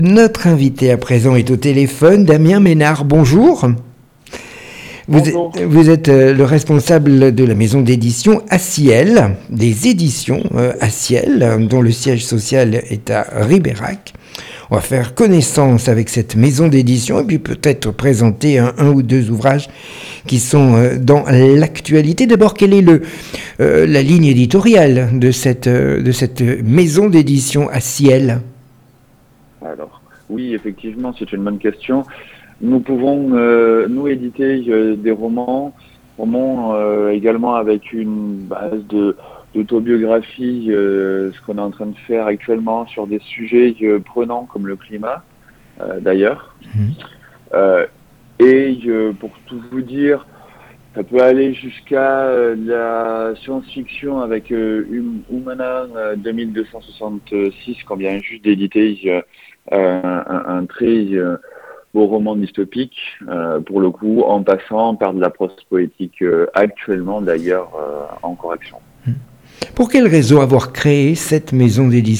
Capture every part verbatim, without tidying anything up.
Notre invité à présent est au téléphone, Damien Ménard. Bonjour. Vous Bonjour. êtes, vous êtes euh, le responsable de la maison d'édition Aciel, des éditions euh, Aciel, euh, dont le siège social est à Ribérac. On va faire connaissance avec cette maison d'édition et puis peut-être présenter un, un ou deux ouvrages qui sont euh, dans l'actualité. D'abord, quelle est le, euh, la ligne éditoriale de cette, euh, de cette maison d'édition Aciel ? Alors, oui, effectivement, c'est une bonne question. Nous pouvons, euh, nous, éditer euh, des romans, romans euh, également avec une base de d'autobiographie, euh, ce qu'on est en train de faire actuellement sur des sujets euh, prenants comme le climat, euh, d'ailleurs. Mmh. Euh, et euh, pour tout vous dire, ça peut aller jusqu'à euh, la science-fiction avec euh, Humana euh, deux mille deux cent soixante-six, qu'on vient juste d'éditer euh, un, un très euh, beau roman dystopique, euh, pour le coup, en passant par de la prose poétique euh, actuellement d'ailleurs euh, en correction. Pour quelle raison avoir créé cette maison d'édition ?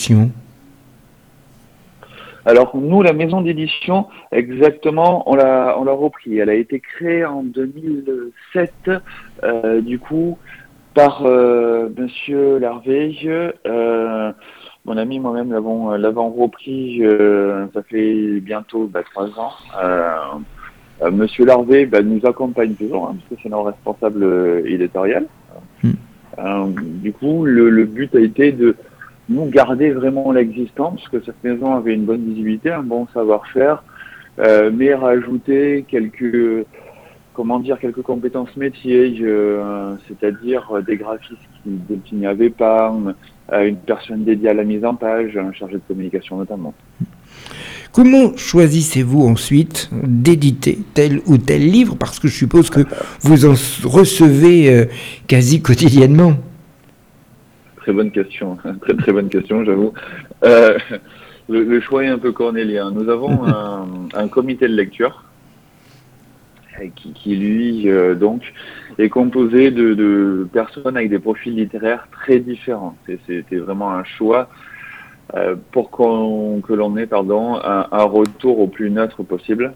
Alors nous, la maison d'édition, exactement, on l'a on l'a repris. Elle a été créée en deux mille sept, euh, du coup, par euh, Monsieur Larvé. Euh, mon ami, moi-même, l'avons l'avons repris. Euh, ça fait bientôt bah, trois ans. Euh, euh, Monsieur Larvé bah, nous accompagne toujours, hein, parce que c'est notre responsable euh, éditorial. Mm. Euh, du coup, le, le but a été de nous garder vraiment l'existant, parce que cette maison avait une bonne visibilité, un bon savoir-faire, euh, mais rajouter quelques, comment dire, quelques compétences métiers, euh, c'est-à-dire des graphistes qui, qui n'y avaient pas, euh, une personne dédiée à la mise en page, un chargé de communication notamment. Comment choisissez-vous ensuite d'éditer tel ou tel livre ? Parce que je suppose que vous en recevez euh, quasi quotidiennement. Très bonne question, très très bonne question, j'avoue. Euh, le, le choix est un peu cornélien. Nous avons un, un comité de lecture qui, qui lui, euh, donc, est composé de, de personnes avec des profils littéraires très différents. C'est, c'était vraiment un choix euh, pour qu'on, que l'on ait, pardon, un, un retour au plus neutre possible.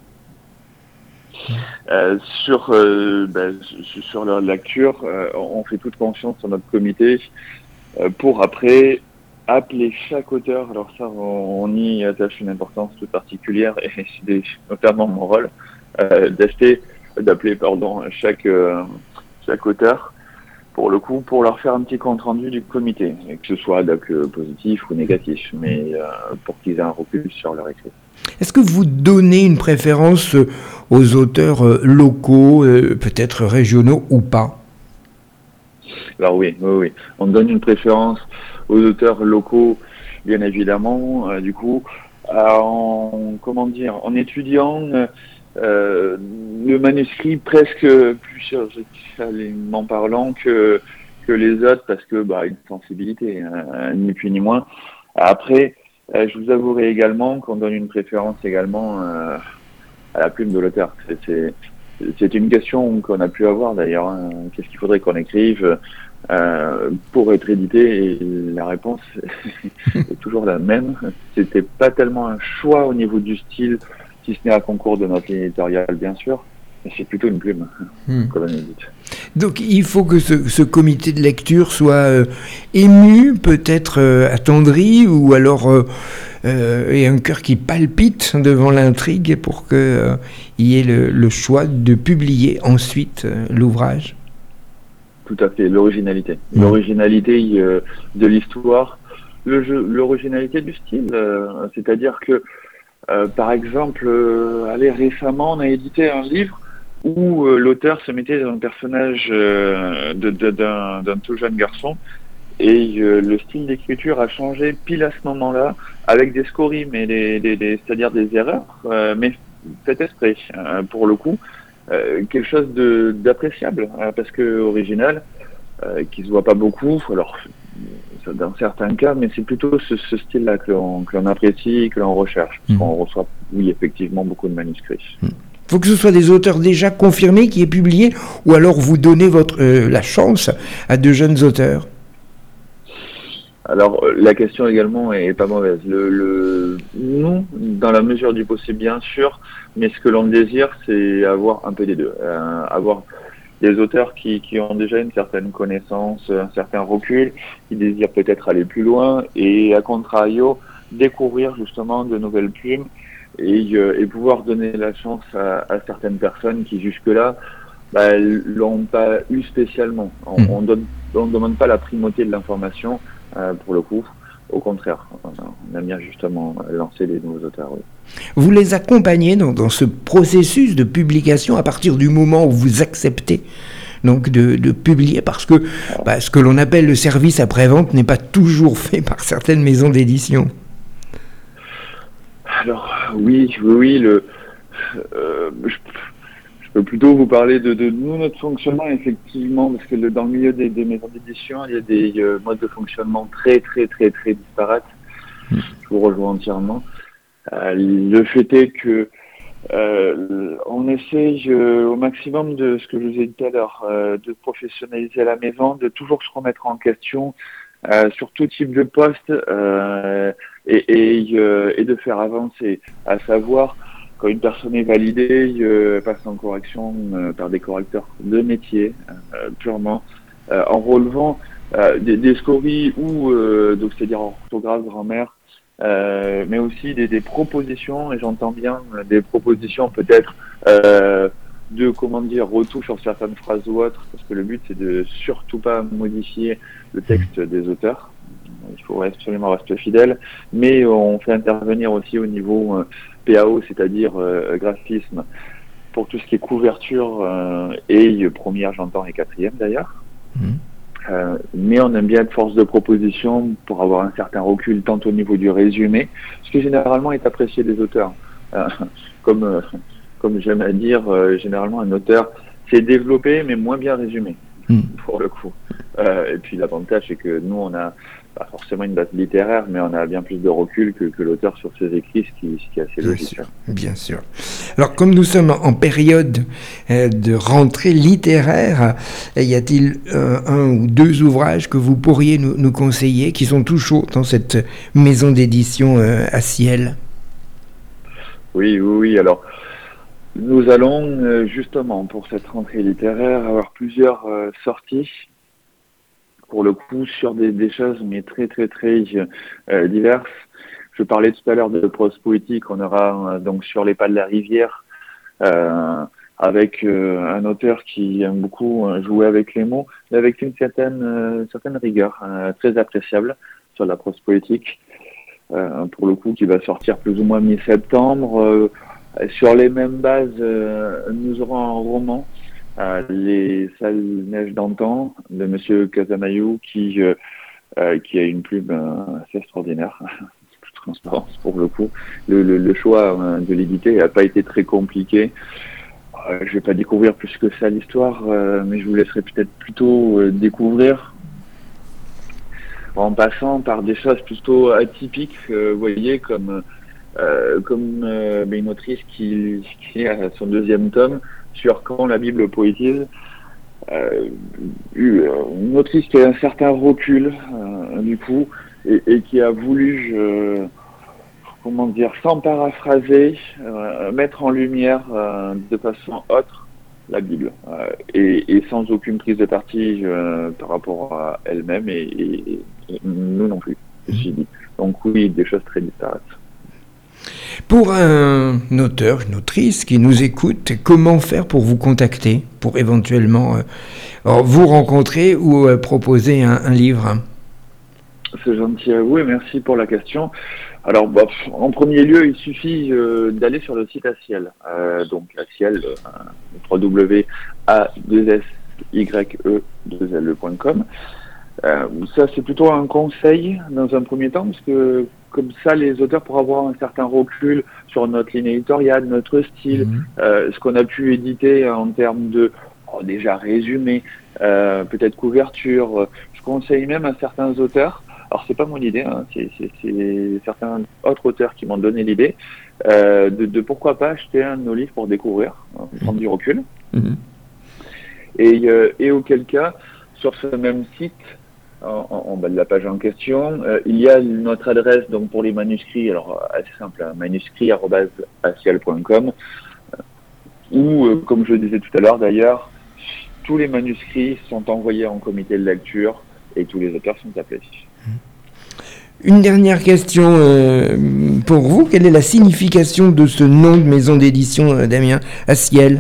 Euh, sur, euh, ben, sur leur lecture, euh, on fait toute confiance sur notre comité pour après appeler chaque auteur. Alors ça, on, on y attache une importance toute particulière, et c'est notamment mon rôle, euh, d'acheter, d'appeler pardon, chaque, euh, chaque auteur, pour le coup, pour leur faire un petit compte rendu du comité, et que ce soit donc, positif ou négatif, mais euh, pour qu'ils aient un recul sur leur écrit. Est-ce que vous donnez une préférence aux auteurs locaux, peut-être régionaux ou pas ? Alors oui, oui, oui. On donne une préférence aux auteurs locaux, bien évidemment. Euh, du coup, euh, en comment dire, en étudiant euh, le manuscrit presque plus chirurgicalement parlant que que les autres, parce que bah une sensibilité, hein, ni plus ni moins. Après, euh, je vous avouerai également qu'on donne une préférence également euh, à la plume de l'auteur. C'est, c'est C'est une question qu'on a pu avoir d'ailleurs. Hein. Qu'est-ce qu'il faudrait qu'on écrive euh, pour être édité ? Et la réponse est toujours la même. C'était pas tellement un choix au niveau du style, si ce n'est à concours de notre ligne éditoriale, bien sûr, mais c'est plutôt une plume hmm. que l'on édite. Donc il faut que ce, ce comité de lecture soit euh, ému, peut-être euh, attendri, ou alors euh, euh, ait un cœur qui palpite devant l'intrigue pour qu'il euh, y ait le, le choix de publier ensuite euh, l'ouvrage. Tout à fait, l'originalité. Mmh. L'originalité euh, de l'histoire, le jeu, l'originalité du style, euh, c'est-à-dire que, euh, par exemple, euh, allez, récemment, on a édité un livre où euh, l'auteur se mettait dans le personnage euh, de, de, d'un, d'un tout jeune garçon, et euh, le style d'écriture a changé pile à ce moment-là, avec des scories, mais des, des, des, c'est-à-dire des erreurs, euh, mais faites exprès, euh, pour le coup. Euh, quelque chose de, d'appréciable, hein, parce que original, euh, qui se voit pas beaucoup, alors dans certains cas, mais c'est plutôt ce, ce style-là que l'on, que l'on apprécie, que l'on recherche, parce mmh. qu'on reçoit, oui, effectivement, beaucoup de manuscrits. Il mmh. faut que ce soit des auteurs déjà confirmés qui aient publié, ou alors vous donnez votre, euh, la chance à de jeunes auteurs. Alors, la question également est pas mauvaise. Le, le, nous, dans la mesure du possible, bien sûr, mais ce que l'on désire, c'est avoir un peu des deux. Euh, avoir des auteurs qui, qui ont déjà une certaine connaissance, un certain recul, qui désirent peut-être aller plus loin, et à contrario, découvrir justement de nouvelles plumes et, euh, et pouvoir donner la chance à, à certaines personnes qui jusque-là bah, l'ont pas eu spécialement. On ne mmh. donne, on demande pas la primauté de l'information euh, pour le coup. Au contraire, on aime bien justement lancer des nouveaux auteurs. Oui. Vous les accompagnez dans, dans ce processus de publication à partir du moment où vous acceptez donc de, de publier, parce que bah, ce que l'on appelle le service après-vente n'est pas toujours fait par certaines maisons d'édition. Alors oui, oui, oui, le, euh, je, je peux plutôt vous parler de, de nous, notre fonctionnement, effectivement, parce que le, dans le milieu des, des maisons d'édition, il y a des euh, modes de fonctionnement très, très, très, très disparates. Mmh. Je vous rejoins entièrement. Euh, le fait est que euh, on essaye euh, au maximum de ce que je vous ai dit tout à l'heure, euh, de professionnaliser la maison, de toujours se remettre en question euh, sur tout type de poste euh, et, et, euh, et de faire avancer, à savoir quand une personne est validée, euh, passe en correction euh, par des correcteurs de métier euh, purement, euh, en relevant euh, des, des scories ou euh, donc c'est-à-dire en orthographe, grammaire. Euh, mais aussi des, des propositions, et j'entends bien des propositions peut-être euh, de, comment dire, retouches sur certaines phrases ou autres, parce que le but c'est de surtout pas modifier le texte des auteurs. Il faut absolument rester fidèle, mais on fait intervenir aussi au niveau euh, P A O, c'est-à-dire euh, graphisme, pour tout ce qui est couverture euh, et première, j'entends, et quatrième d'ailleurs. Mmh. Euh, mais on aime bien être force de proposition pour avoir un certain recul tant au niveau du résumé, ce qui généralement est apprécié des auteurs. Euh, comme euh, comme j'aime à dire, euh, généralement un auteur c'est développé mais moins bien résumé, mmh. pour le coup. Euh, et puis l'avantage c'est que nous on a pas forcément une base littéraire, mais on a bien plus de recul que, que l'auteur sur ses écrits, ce qui, ce qui est assez bien logique. Sûr, bien sûr. Alors, comme nous sommes en période euh, de rentrée littéraire, y a-t-il euh, un ou deux ouvrages que vous pourriez nous, nous conseiller, qui sont tout chauds dans cette maison d'édition euh, à Ciel ? Oui, oui, oui. Alors, nous allons euh, justement, pour cette rentrée littéraire, avoir plusieurs euh, sorties, pour le coup, sur des, des choses, mais très, très, très euh, diverses. Je parlais tout à l'heure de prose poétique, on aura euh, donc Sur les pas de la rivière, euh, avec euh, un auteur qui aime beaucoup euh, jouer avec les mots, mais avec une certaine, euh, certaine rigueur, euh, très appréciable sur la prose poétique, euh, pour le coup, qui va sortir plus ou moins mi-septembre. Euh, sur les mêmes bases, euh, nous aurons un roman, Euh, les Sales Neiges d'antan de Monsieur Casamayou, qui euh, euh, qui a une plume euh, assez extraordinaire, toute transparence pour le coup. Le, le, le choix euh, de l'éditer n'a pas été très compliqué. Euh, je vais pas découvrir plus que ça l'histoire, euh, mais je vous laisserai peut-être plutôt euh, découvrir en passant par des choses plutôt atypiques, euh, vous voyez, comme euh, comme euh, une autrice qui, qui a son deuxième tome sur quand la Bible poétise, euh, une autrice qui a un certain recul, euh, du coup, et, et qui a voulu, je, comment dire, sans paraphraser, euh, mettre en lumière euh, de façon autre la Bible, euh, et, et sans aucune prise de parti euh, par rapport à elle-même, et, et, et nous non plus, ceci dit. Donc oui, des choses très disparates. Pour un auteur, une autrice qui nous écoute, comment faire pour vous contacter, pour éventuellement euh, vous rencontrer ou euh, proposer un, un livre ? C'est gentil à vous et merci pour la question. Alors, bah, en premier lieu, il suffit euh, d'aller sur le site Aciel, euh, donc Aciel, euh, w w w point a deux s y e deux l e point com. Euh, ça, c'est plutôt un conseil dans un premier temps, parce que comme ça, les auteurs pourront avoir un certain recul sur notre ligne éditoriale, notre style, mmh. euh, ce qu'on a pu éditer en termes de, oh, déjà résumé, euh, peut-être couverture. Je conseille même à certains auteurs, alors c'est pas mon idée, hein, c'est, c'est, c'est certains autres auteurs qui m'ont donné l'idée, euh, de, de pourquoi pas acheter un de nos livres pour découvrir, hein, prendre du recul. Mmh. Et, euh, et auquel cas, sur ce même site, en, en, en bas de la page en question. Euh, il y a notre adresse donc pour les manuscrits, alors assez simple, hein, manuscrits arobase aciel point com, où, euh, comme je le disais tout à l'heure d'ailleurs, tous les manuscrits sont envoyés en comité de lecture et tous les auteurs sont appelés. Une dernière question euh, pour vous. Quelle est la signification de ce nom de maison d'édition, euh, Damien Aciel?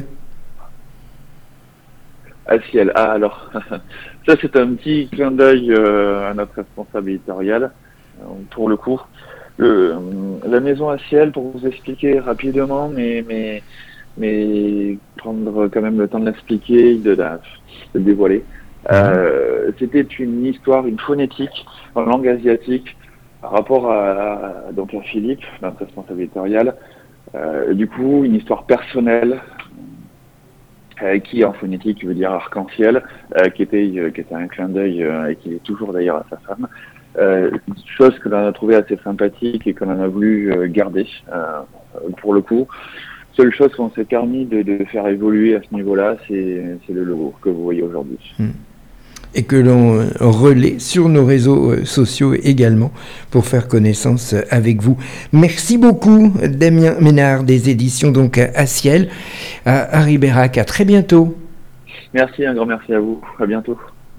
Aciel, ah alors, ça c'est un petit clin d'œil euh, à notre responsable éditorial, euh, pour le coup. Le, la maison Aciel, pour vous expliquer rapidement, mais, mais, mais prendre quand même le temps de l'expliquer, de la de dévoiler, euh, c'était une histoire, une phonétique en langue asiatique, par rapport à, à, donc à Philippe, notre responsable éditorial, euh, du coup, une histoire personnelle euh, qui en phonétique veut dire arc-en-ciel, euh, qui, était, euh, qui était un clin d'œil euh, et qui est toujours d'ailleurs à sa femme. Euh, chose que l'on a trouvé assez sympathique et que l'on a voulu euh, garder euh, pour le coup. Seule chose qu'on s'est permis de, de faire évoluer à ce niveau-là, c'est, c'est le logo que vous voyez aujourd'hui. Mmh. Et que l'on relaie sur nos réseaux sociaux également pour faire connaissance avec vous. Merci beaucoup, Damien Ménard, des éditions donc Aciel, à Ribérac. À très bientôt. Merci, un grand merci à vous. À bientôt.